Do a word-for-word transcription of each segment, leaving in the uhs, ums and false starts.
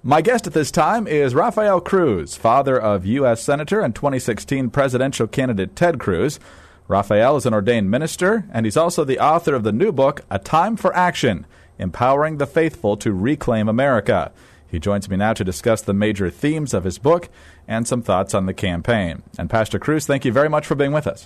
My guest at this time is Rafael Cruz, father of U S Senator and twenty sixteen presidential candidate Ted Cruz. Rafael is an ordained minister, and he's also the author of the new book, A Time for Action, Empowering the Faithful to Reclaim America. He joins me now to discuss the major themes of his book and some thoughts on the campaign. And Pastor Cruz, thank you very much for being with us.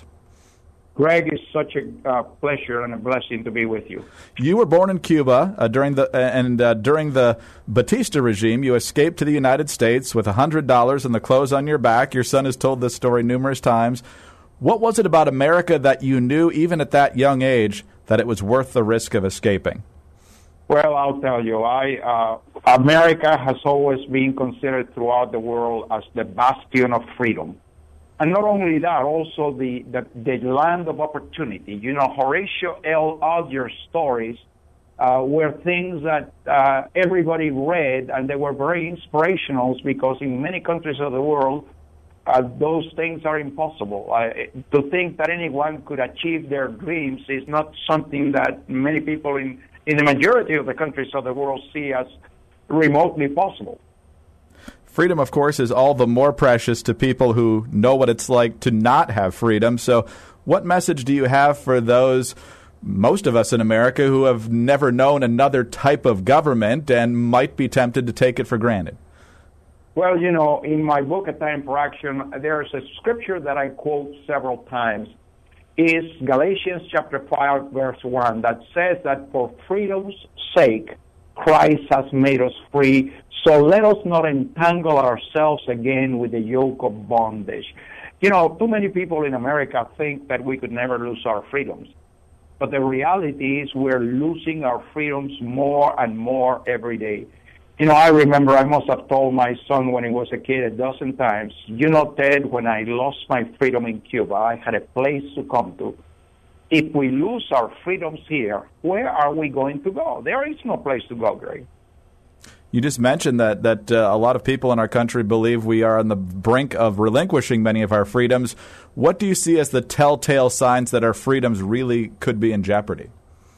Greg, it's such a uh, pleasure and a blessing to be with you. You were born in Cuba uh, during the uh, and uh, during the Batista regime. You escaped to the United States with one hundred dollars and the clothes on your back. Your son has told this story numerous times. What was it about America that you knew, even at that young age, that it was worth the risk of escaping? Well, I'll tell you, I uh, America has always been considered throughout the world as the bastion of freedom. And not only that, also the, the, the land of opportunity. You know, Horatio L. Alger's stories uh, were things that uh, everybody read, and they were very inspirational because in many countries of the world, uh, those things are impossible. Uh, to think that anyone could achieve their dreams is not something that many people in, in the majority of the countries of the world see as remotely possible. Freedom, of course, is all the more precious to people who know what it's like to not have freedom. So what message do you have for those, most of us in America, who have never known another type of government and might be tempted to take it for granted? Well, you know, in my book, A Time for Action, there's a scripture that I quote several times. It's Galatians chapter five, verse one, that says that for freedom's sake, Christ has made us free. So let us not entangle ourselves again with the yoke of bondage. You know, too many people in America think that we could never lose our freedoms. But the reality is we're losing our freedoms more and more every day. You know, I remember I must have told my son when he was a kid a dozen times, you know, Ted, when I lost my freedom in Cuba, I had a place to come to. If we lose our freedoms here, where are we going to go? There is no place to go, Greg. You just mentioned that that uh, a lot of people in our country believe we are on the brink of relinquishing many of our freedoms. What do you see as the telltale signs that our freedoms really could be in jeopardy?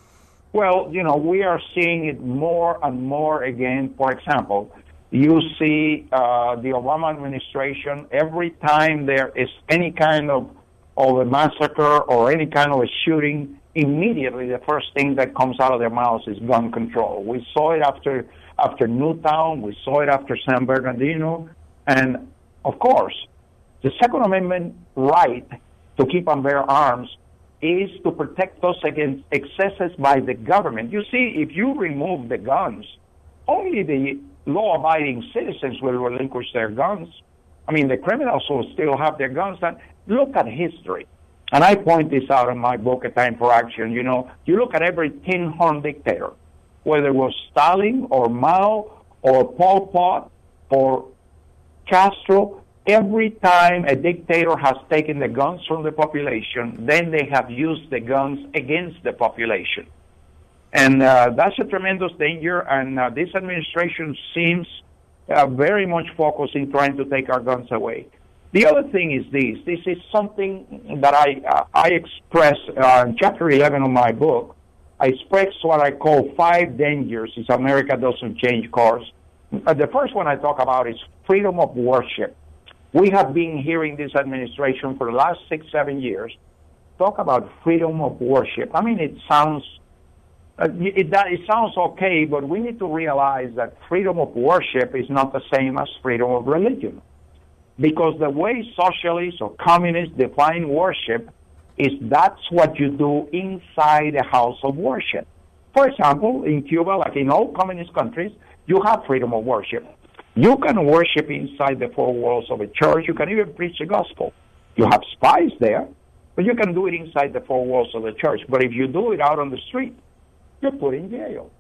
Well, you know, we are seeing it more and more again. For example, you see uh, the Obama administration, every time there is any kind of, of a massacre or any kind of a shooting, immediately the first thing that comes out of their mouths is gun control. We saw it after... After Newtown, we saw it after San Bernardino, and of course, the Second Amendment right to keep and bear arms is to protect us against excesses by the government. You see, if you remove the guns, only the law-abiding citizens will relinquish their guns. I mean, the criminals will still have their guns. And look at history. And I point this out in my book, A Time for Action. You know, you look at every tin-horn dictator, whether it was Stalin or Mao or Pol Pot or Castro, every time a dictator has taken the guns from the population, then they have used the guns against the population. And uh, that's a tremendous danger, and uh, this administration seems uh, very much focused in trying to take our guns away. The other thing is this. This is something that I, uh, I express uh, in chapter eleven of my book. I express what I call five dangers if America doesn't change course. Uh, the first one I talk about is freedom of worship. We have been hearing this administration for the last six, seven years talk about freedom of worship. I mean, it sounds uh, it, it sounds okay, but we need to realize that freedom of worship is not the same as freedom of religion. Because the way socialists or communists define worship is that's what you do inside a house of worship. For example, in Cuba, like in all communist countries, you have freedom of worship. You can worship inside the four walls of a church. You can even preach the gospel. You have spies there, but you can do it inside the four walls of the church. But if you do it out on the street, you're put in jail.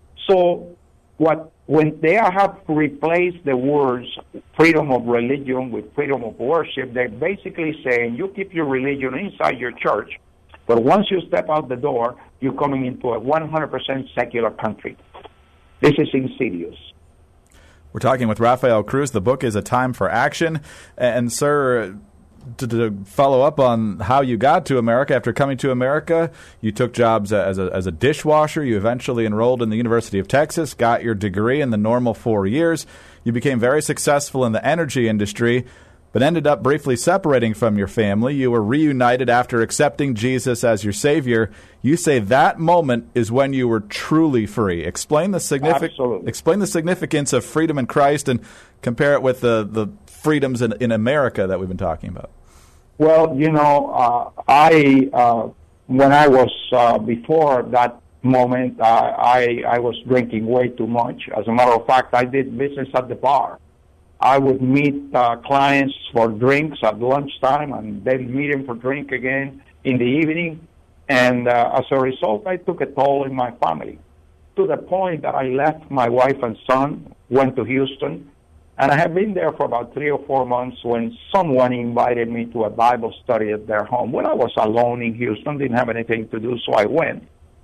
So what when they have replaced the words freedom of religion with freedom of worship, they're basically saying you keep your religion inside your church, but once you step out the door, you're coming into a one hundred percent secular country. This is insidious. We're talking with Rafael Cruz. The book is A Time for Action. And, sir, to, to follow up on how you got to America, after coming to America, you took jobs as a, as a dishwasher. You eventually enrolled in the University of Texas, got your degree in the normal four years. You became very successful in the energy industry, but ended up briefly separating from your family. You were reunited after accepting Jesus as your Savior. You say that moment is when you were truly free. Explain the signific- explain the significance of freedom in Christ and compare it with the, the freedoms in, in America that we've been talking about. Well, you know, uh, I uh, when I was uh, before that moment, uh, I I was drinking way too much. As a matter of fact, I did business at the bar. I would meet uh, clients for drinks at lunchtime, and then meet them for drink again in the evening. And uh, as a result, I took a toll in my family, to the point that I left my wife and son, went to Houston, and I have been there for about three or four months when someone invited me to a Bible study at their home. When I was alone in Houston, didn't have anything to do, so I went.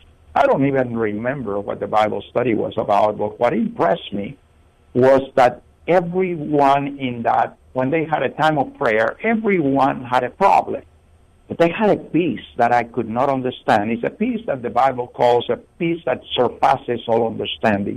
I don't even remember what the Bible study was about, but what impressed me was that everyone in that, when they had a time of prayer, everyone had a problem. But they had a peace that I could not understand. It's a peace that the Bible calls a peace that surpasses all understanding.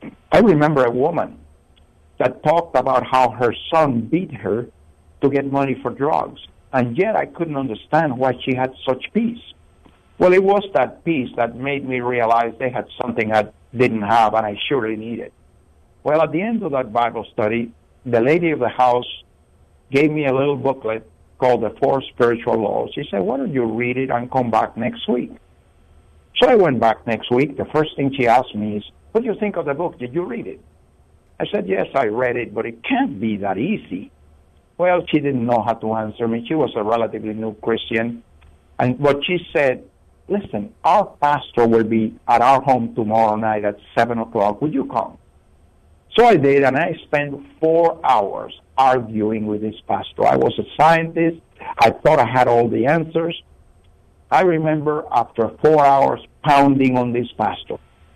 I remember a woman that talked about how her son beat her to get money for drugs. And yet I couldn't understand why she had such peace. Well, it was that peace that made me realize they had something I didn't have and I surely needed. Well, at the end of that Bible study, the lady of the house gave me a little booklet called The Four Spiritual Laws. She said, why don't you read it and come back next week? So I went back next week. The first thing she asked me is, what do you think of the book? Did you read it? I said, yes, I read it, but it can't be that easy. Well, she didn't know how to answer me. She was a relatively new Christian. And what she said, listen, our pastor will be at our home tomorrow night at seven o'clock. Would you come? So I did, and I spent four hours arguing with this pastor. I was a scientist. I thought I had all the answers. I remember after four hours pounding on this pastor,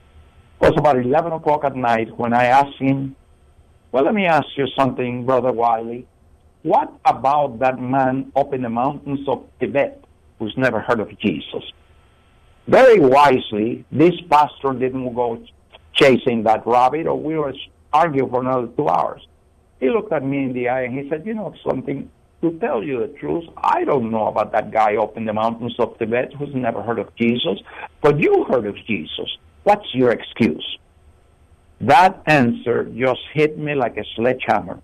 it was about eleven o'clock at night when I asked him, well, let me ask you something, Brother Wiley. What about that man up in the mountains of Tibet who's never heard of Jesus? Very wisely, this pastor didn't go chasing that rabbit, or we were arguing for another two hours. He looked at me in the eye and he said, you know something, to tell you the truth, I don't know about that guy up in the mountains of Tibet who's never heard of Jesus, but you heard of Jesus. What's your excuse? That answer just hit me like a sledgehammer.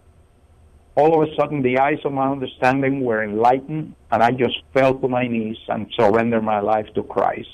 All of a sudden, the eyes of my understanding were enlightened, and I just fell to my knees and surrendered my life to Christ.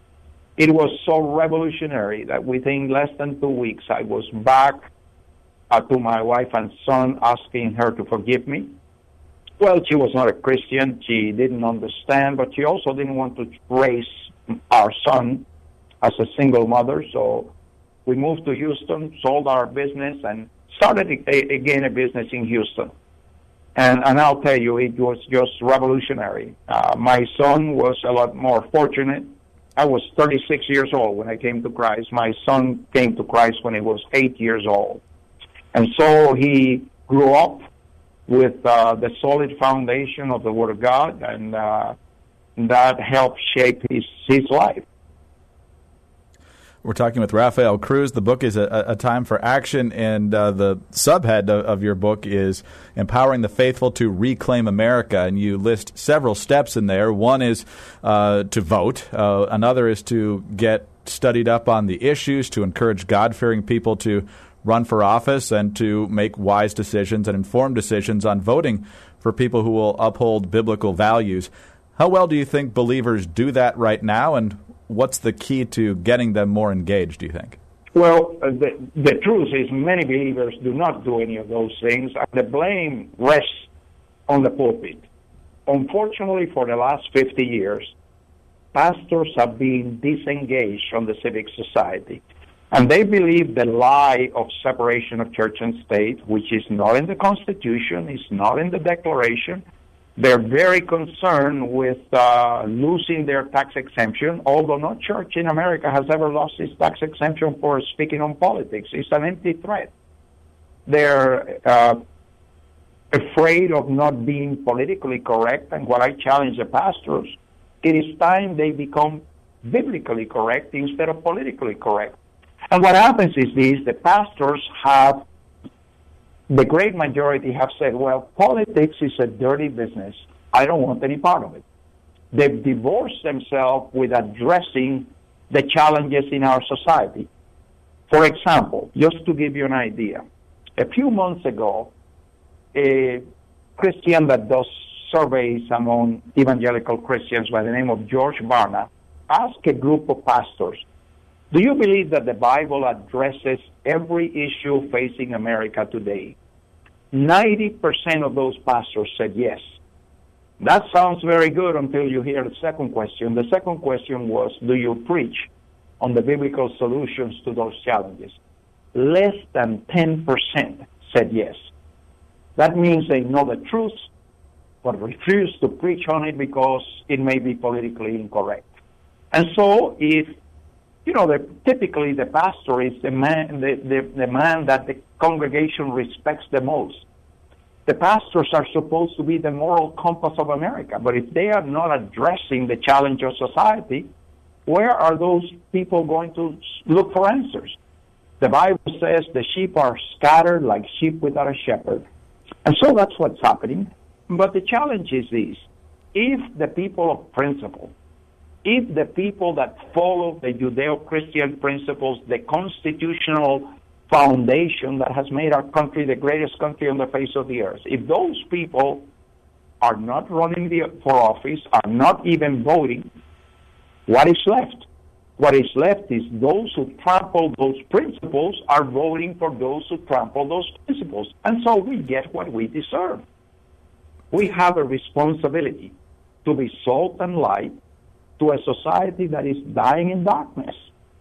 It was so revolutionary that within less than two weeks, I was back uh, to my wife and son, asking her to forgive me. Well, she was not a Christian. She didn't understand, but she also didn't want to raise our son as a single mother. So we moved to Houston, sold our business, and started a, again a business in Houston. And, and I'll tell you, it was just revolutionary. Uh, my son was a lot more fortunate. I was thirty-six years old when I came to Christ. My son came to Christ when he was eight years old. And so he grew up with uh, the solid foundation of the Word of God, and uh, that helped shape his, his life. We're talking with Rafael Cruz. The book is a, a time for action, and uh, the subhead of, of your book is Empowering the Faithful to Reclaim America, and you list several steps in there. One is uh, to vote. Uh, another is to get studied up on the issues, to encourage God-fearing people to run for office and to make wise decisions and informed decisions on voting for people who will uphold biblical values. How well do you think believers do that right now, and what's the key to getting them more engaged, do you think? Well, uh, the, the truth is many believers do not do any of those things, and the blame rests on the pulpit. Unfortunately, for the last fifty years, pastors have been disengaged from the civic society, and they believe the lie of separation of church and state, which is not in the Constitution, is not in the Declaration. They're very concerned with uh, losing their tax exemption, although no church in America has ever lost its tax exemption for speaking on politics. It's an empty threat. They're uh, afraid of not being politically correct. And what I challenge the pastors, it is time they become biblically correct instead of politically correct. And what happens is this, the pastors have, the great majority have said, well, politics is a dirty business. I don't want any part of it. They've divorced themselves with addressing the challenges in our society. For example, just to give you an idea, a few months ago, a Christian that does surveys among evangelical Christians by the name of George Barna asked a group of pastors, do you believe that the Bible addresses every issue facing America today? ninety percent of those pastors said yes. That sounds very good until you hear the second question. The second question was, do you preach on the biblical solutions to those challenges? Less than ten percent said yes. That means they know the truth, but refuse to preach on it because it may be politically incorrect. And so if, you know, the, typically the pastor is the man, the, the, the man that the congregation respects the most. The pastors are supposed to be the moral compass of America, but if they are not addressing the challenge of society, where are those people going to look for answers? The Bible says the sheep are scattered like sheep without a shepherd. And so that's what's happening. But the challenge is this. If the people of principle, if the people that follow the Judeo-Christian principles, the constitutional foundation that has made our country the greatest country on the face of the earth, if those people are not running the, for office, are not even voting, what is left? What is left is those who trample those principles are voting for those who trample those principles. And so we get what we deserve. We have a responsibility to be salt and light to a society that is dying in darkness.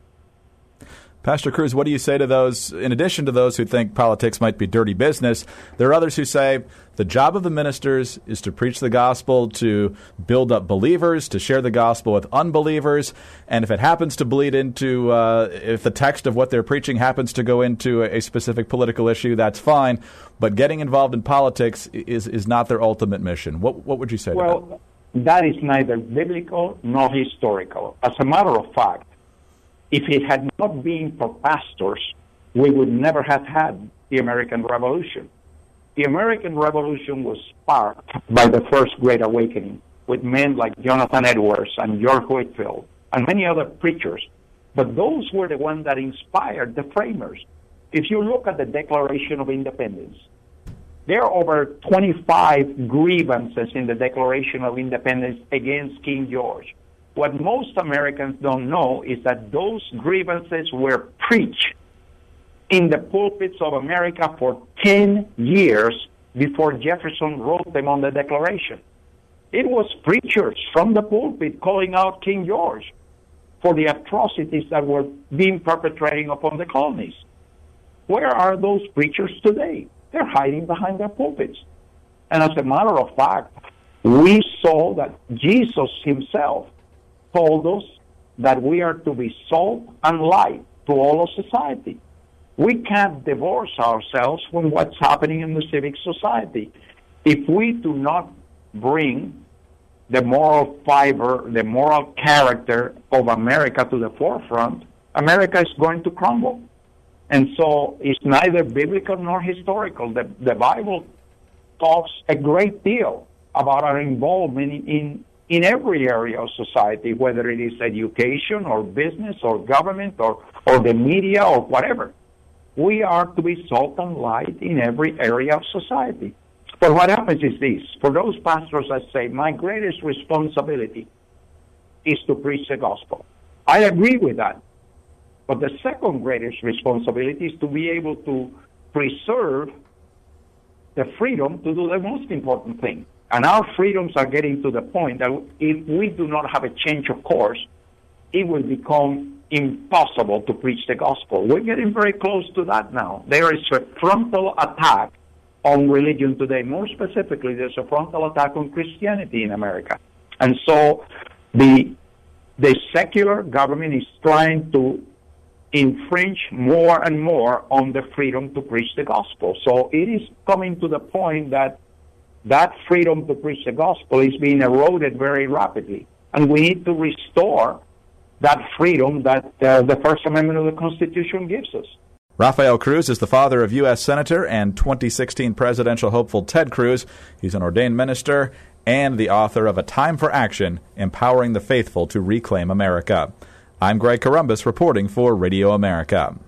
Pastor Cruz, what do you say to those, in addition to those who think politics might be dirty business, there are others who say the job of the ministers is to preach the gospel, to build up believers, to share the gospel with unbelievers, and if it happens to bleed into, uh, if the text of what they're preaching happens to go into a specific political issue, that's fine, but getting involved in politics is, is not their ultimate mission. What, what would you say well, to that? That is neither biblical nor historical. As a matter of fact, if it had not been for pastors, we would never have had the American Revolution. The American Revolution was sparked by the First Great Awakening with men like Jonathan Edwards and George Whitefield and many other preachers. But those were the ones that inspired the framers. If you look at the Declaration of Independence, there are over twenty-five grievances in the Declaration of Independence against King George. What most Americans don't know is that those grievances were preached in the pulpits of America for ten years before Jefferson wrote them on the Declaration. It was preachers from the pulpit calling out King George for the atrocities that were being perpetrated upon the colonies. Where are those preachers today? They're hiding behind their pulpits. And as a matter of fact, we saw that Jesus himself told us that we are to be salt and light to all of society. We can't divorce ourselves from what's happening in the civic society. If we do not bring the moral fiber, the moral character of America to the forefront, America is going to crumble. And so it's neither biblical nor historical. The, the Bible talks a great deal about our involvement in, in in every area of society, whether it is education or business or government or, or the media or whatever. We are to be salt and light in every area of society. But what happens is this. For those pastors that say, my greatest responsibility is to preach the gospel. I agree with that. But the second greatest responsibility is to be able to preserve the freedom to do the most important thing. And our freedoms are getting to the point that if we do not have a change of course, it will become impossible to preach the gospel. We're getting very close to that now. There is a frontal attack on religion today. More specifically, there's a frontal attack on Christianity in America. And so the the secular government is trying to infringe more and more on the freedom to preach the gospel. So it is coming to the point that that freedom to preach the gospel is being eroded very rapidly. And we need to restore that freedom that uh, the First Amendment of the Constitution gives us. Rafael Cruz is the father of U S Senator and twenty sixteen presidential hopeful Ted Cruz. He's an ordained minister and the author of A Time for Action, Empowering the Faithful to Reclaim America. I'm Greg Corombos reporting for Radio America.